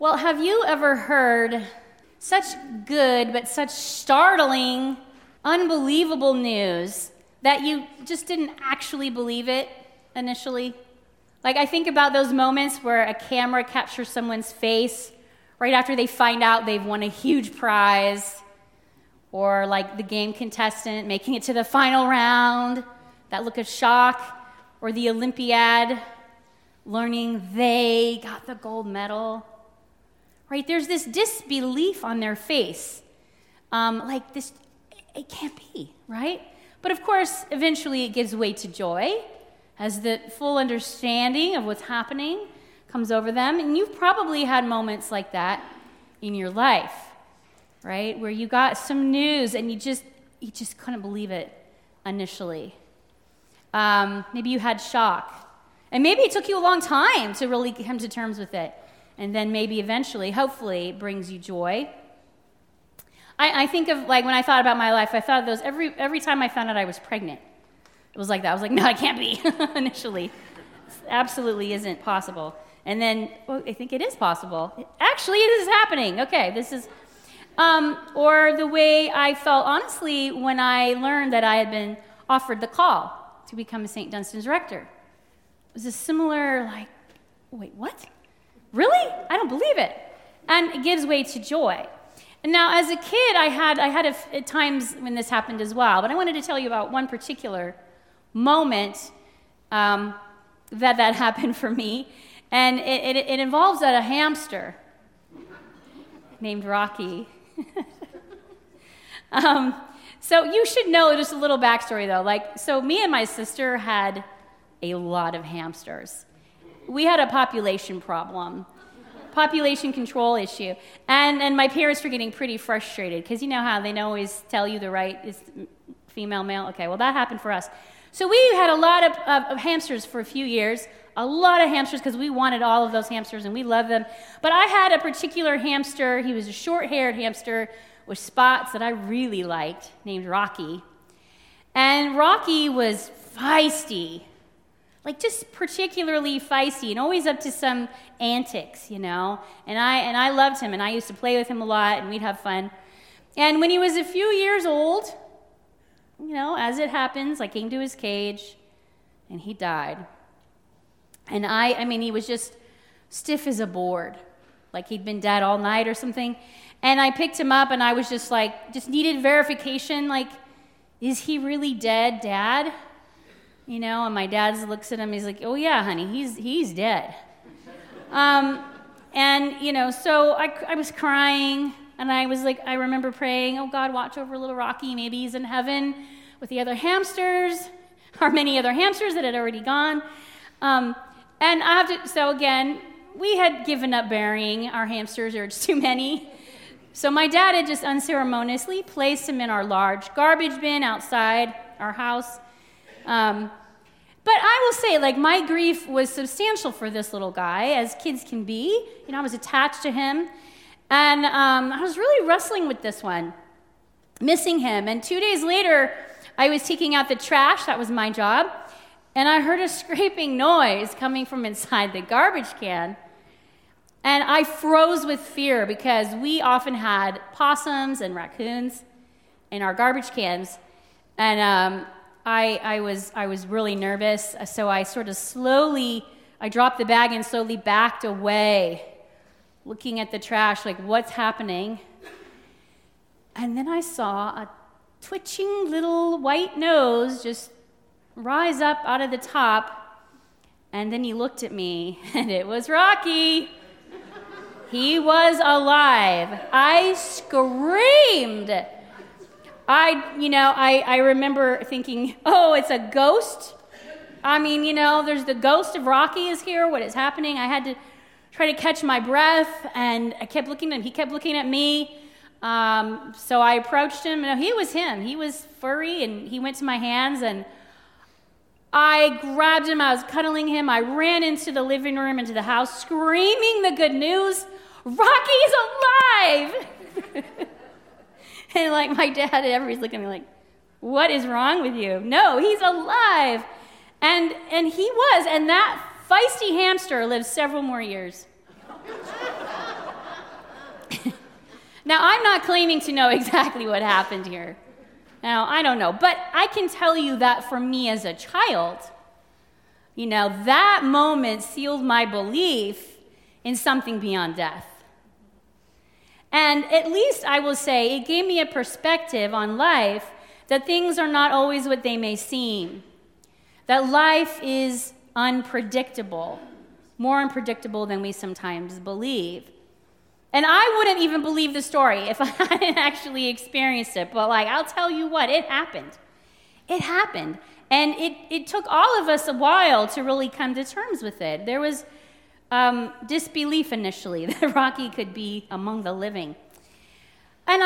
Well, have you ever heard such good but such startling, unbelievable news that you just didn't actually believe it initially? Like, I think about those moments where a camera captures someone's face right after they find out they've won a huge prize, or like the game contestant making it to the final round, that look of shock, or the Olympiad learning they got the gold medal. Right? There's this disbelief on their face. Like this, it can't be, right? But of course, eventually it gives way to joy as the full understanding of what's happening comes over them. And you've probably had moments like that in your life, right? Where you got some news and you just couldn't believe it initially. Maybe you had shock. And maybe it took you a long time to really come to terms with it. And then maybe eventually, hopefully, it brings you joy. I think of, like, when I thought about my life, I thought of those every time I found out I was pregnant. It was like that. I was like, no, I can't be, initially. It absolutely isn't possible. And then, well, I think it is possible. Actually, it is happening. Okay, this is... or the way I felt, honestly, when I learned that I had been offered the call to become a St. Dunstan's rector. It was a similar, like, wait, what? Really? I don't believe it. And it gives way to joy. And now, as a kid, I had times when this happened as well. But I wanted to tell you about one particular moment that happened for me. And it involves a hamster named Rocky. So you should know just a little backstory, though. Like, so me and my sister had a lot of hamsters. We had a population problem, population control issue. And my parents were getting pretty frustrated because you know how they don't always tell you the right is female, male. Okay, well, that happened for us. So we had a lot of hamsters for a few years, a lot of hamsters because we wanted all of those hamsters and we loved them. But I had a particular hamster. He was a short-haired hamster with spots that I really liked, named Rocky. And Rocky was feisty. Like, just particularly feisty and always up to some antics, you know. And I loved him, and I used to play with him a lot, and we'd have fun. And when he was a few years old, you know, as it happens, I came to his cage, and he died. And I mean, he was just stiff as a board, like he'd been dead all night or something. And I picked him up, and I was just like, just needed verification, like, is he really dead, Dad? You know, and my dad looks at him, he's like, oh yeah, honey, he's dead. And, you know, so I was crying, and I was like, I remember praying, oh God, watch over little Rocky, maybe he's in heaven with the other hamsters, or many other hamsters that had already gone. So again, we had given up burying our hamsters, there were just too many. So my dad had just unceremoniously placed him in our large garbage bin outside our house. But I will say, like, my grief was substantial for this little guy, as kids can be. You know, I was attached to him. And I was really wrestling with this one, missing him. And 2 days later, I was taking out the trash. That was my job. And I heard a scraping noise coming from inside the garbage can. And I froze with fear because we often had possums and raccoons in our garbage cans. And I was really nervous, so I sort of I dropped the bag and slowly backed away, looking at the trash, like, what's happening? And then I saw a twitching little white nose just rise up out of the top, and then he looked at me, and it was Rocky. He was alive. I screamed. I remember thinking, oh, it's a ghost? I mean, you know, there's the ghost of Rocky is here. What is happening? I had to try to catch my breath, and I kept looking at him. He kept looking at me. So I approached him. No, he was him. He was furry, and he went to my hands, and I grabbed him. I was cuddling him. I ran into the living room, into the house, screaming the good news, Rocky's alive! And, like, my dad and everybody's looking at me like, what is wrong with you? No, he's alive. And he was. And that feisty hamster lived several more years. Now, I'm not claiming to know exactly what happened here. Now, I don't know, but I can tell you that for me as a child, that moment sealed my belief in something beyond death. And at least I will say it gave me a perspective on life that things are not always what they may seem, that life is unpredictable, more unpredictable than we sometimes believe. And I wouldn't even believe the story if I hadn't actually experienced it. But I'll tell you what, it happened. It happened. And it took all of us a while to really come to terms with it. There was disbelief initially that Rocky could be among the living. And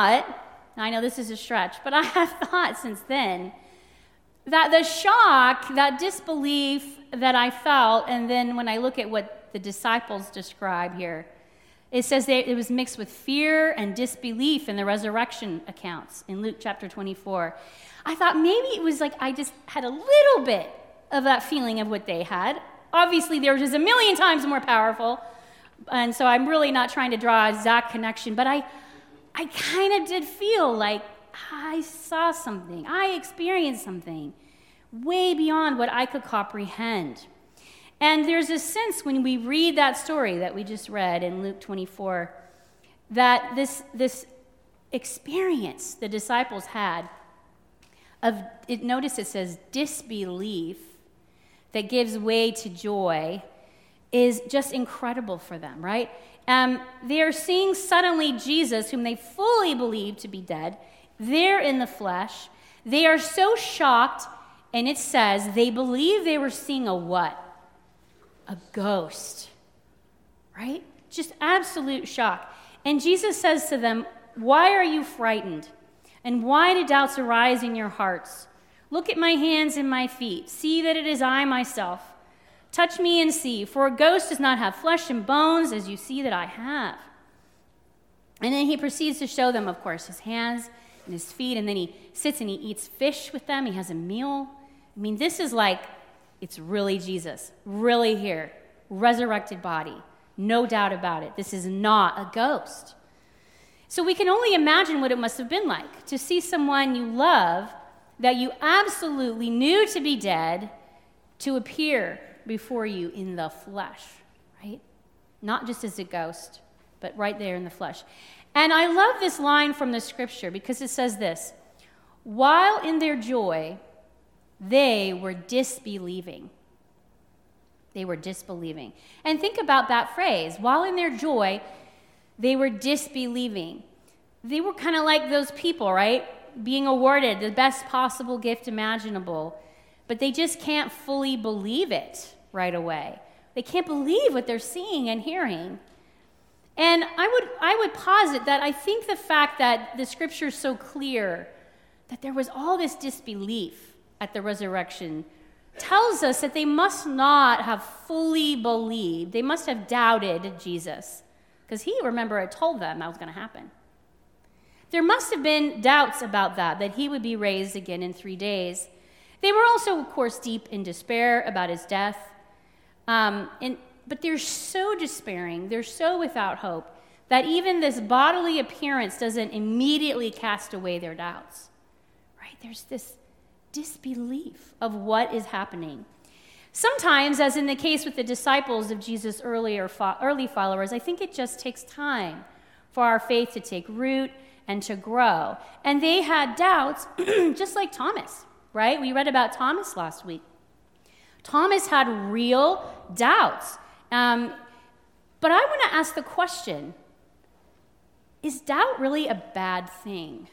I know this is a stretch, but I have thought since then that the shock, that disbelief that I felt, and then when I look at what the disciples describe here, it says that it was mixed with fear and disbelief in the resurrection accounts in Luke chapter 24. I thought maybe it was I just had a little bit of that feeling of what they had. Obviously, they were just a million times more powerful, and so I'm really not trying to draw an exact connection, but I kind of did feel like I saw something. I experienced something way beyond what I could comprehend. And there's a sense when we read that story that we just read in Luke 24 that this experience the disciples had notice it says disbelief that gives way to joy is just incredible for them, right? They are seeing suddenly Jesus, whom they fully believe to be dead, there in the flesh. They are so shocked, and it says they believe they were seeing a what? A ghost, right? Just absolute shock. And Jesus says to them, "Why are you frightened? And why do doubts arise in your hearts? Look at my hands and my feet. See that it is I myself. Touch me and see, for a ghost does not have flesh and bones as you see that I have." And then he proceeds to show them, of course, his hands and his feet, and then he sits and he eats fish with them. He has a meal. I mean, this is it's really Jesus, really here, resurrected body, no doubt about it. This is not a ghost. So we can only imagine what it must have been like to see someone you love that you absolutely knew to be dead to appear before you in the flesh, right? Not just as a ghost, but right there in the flesh. And I love this line from the scripture because it says this: while in their joy, they were disbelieving. They were disbelieving. And think about that phrase. While in their joy, they were disbelieving. They were kind of like those people, right? Being awarded the best possible gift imaginable, but they just can't fully believe it right away. They can't believe what they're seeing and hearing. And I would posit that I think the fact that the scripture is so clear that there was all this disbelief at the resurrection tells us that they must not have fully believed. They must have doubted Jesus, because he, remember, had told them that was going to happen. There must have been doubts about that he would be raised again in 3 days. They were also, of course, deep in despair about his death. But they're so despairing, they're so without hope, that even this bodily appearance doesn't immediately cast away their doubts. Right? There's this disbelief of what is happening. Sometimes, as in the case with the disciples of Jesus' early followers, I think it just takes time for our faith to take root and to grow. And they had doubts, just like Thomas, right? We read about Thomas last week. Thomas had real doubts. But I want to ask the question, is doubt really a bad thing?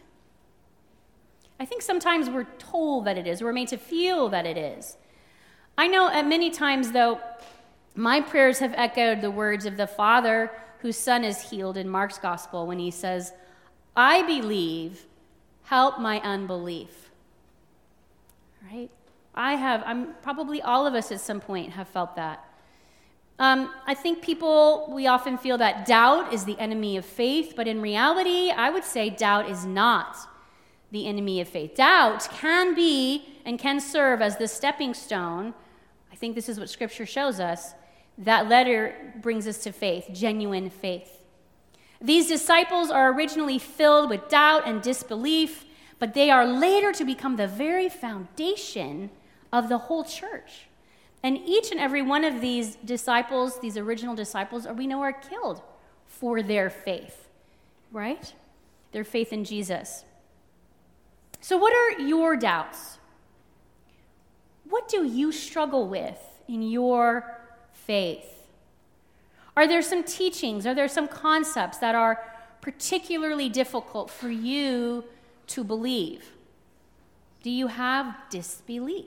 I think sometimes we're told that it is. We're made to feel that it is. I know at many times, though, my prayers have echoed the words of the Father whose Son is healed in Mark's Gospel when he says, "I believe, help my unbelief." Right? Probably all of us at some point have felt that. I think we often feel that doubt is the enemy of faith, but in reality, I would say doubt is not the enemy of faith. Doubt can be and can serve as the stepping stone. I think this is what Scripture shows us. That letter brings us to faith, genuine faith. These disciples are originally filled with doubt and disbelief, but they are later to become the very foundation of the whole church. And each and every one of these disciples, these original disciples, we know are killed for their faith, right? Their faith in Jesus. So what are your doubts? What do you struggle with in your faith? Are there some teachings, are there some concepts that are particularly difficult for you to believe? Do you have disbelief?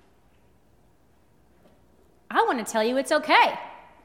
I want to tell you it's okay.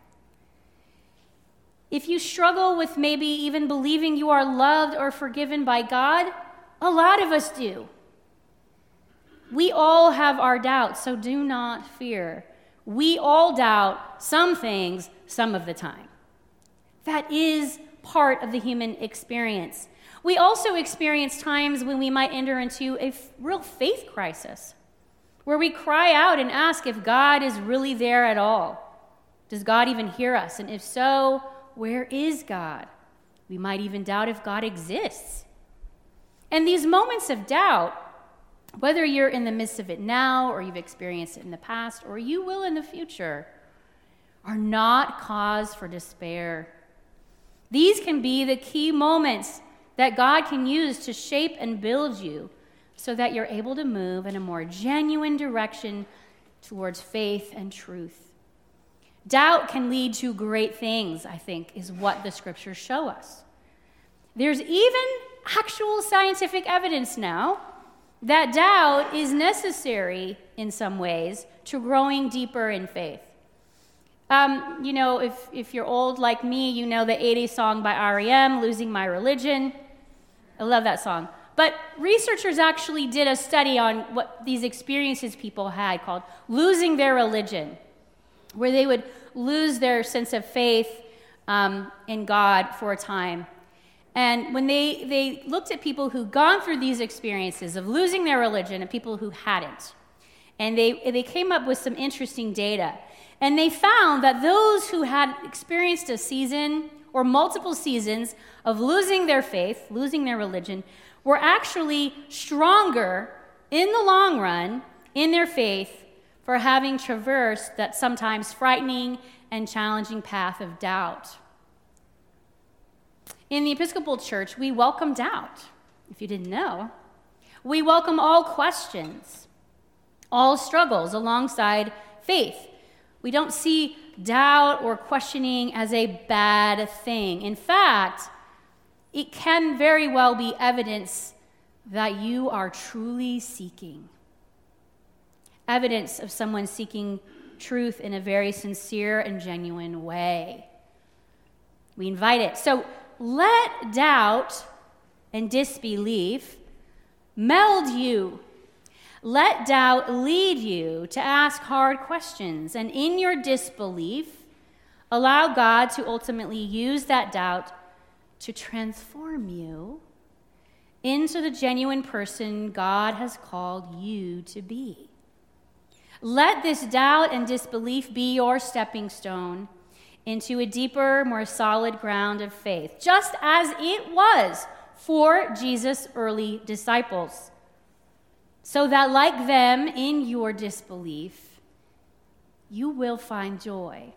If you struggle with maybe even believing you are loved or forgiven by God, a lot of us do. We all have our doubts, so do not fear. We all doubt some things some of the time. That is part of the human experience. We also experience times when we might enter into a real faith crisis, where we cry out and ask if God is really there at all. Does God even hear us? And if so, where is God? We might even doubt if God exists. And these moments of doubt, whether you're in the midst of it now or you've experienced it in the past or you will in the future, are not cause for despair. These can be the key moments that God can use to shape and build you so that you're able to move in a more genuine direction towards faith and truth. Doubt can lead to great things, I think, is what the scriptures show us. There's even actual scientific evidence now that doubt is necessary in some ways to growing deeper in faith. If you're old like me, you know the 80s song by R.E.M., Losing My Religion. I love that song. But researchers actually did a study on what these experiences people had called losing their religion, where they would lose their sense of faith in God for a time. And when they looked at people who'd gone through these experiences of losing their religion and people who hadn't, and they came up with some interesting data. And they found that those who had experienced a season or multiple seasons of losing their faith, losing their religion, were actually stronger in the long run in their faith for having traversed that sometimes frightening and challenging path of doubt. In the Episcopal Church, we welcome doubt, if you didn't know. We welcome all questions, all struggles alongside faith. We don't see doubt or questioning as a bad thing. In fact, it can very well be evidence that you are truly seeking. Evidence of someone seeking truth in a very sincere and genuine way. We invite it. So let doubt and disbelief meld you. Let doubt lead you to ask hard questions, and in your disbelief, allow God to ultimately use that doubt to transform you into the genuine person God has called you to be. Let this doubt and disbelief be your stepping stone into a deeper, more solid ground of faith, just as it was for Jesus' early disciples. So that, like them, in your disbelief, you will find joy.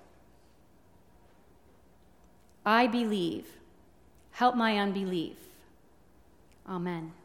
I believe. Help my unbelief. Amen.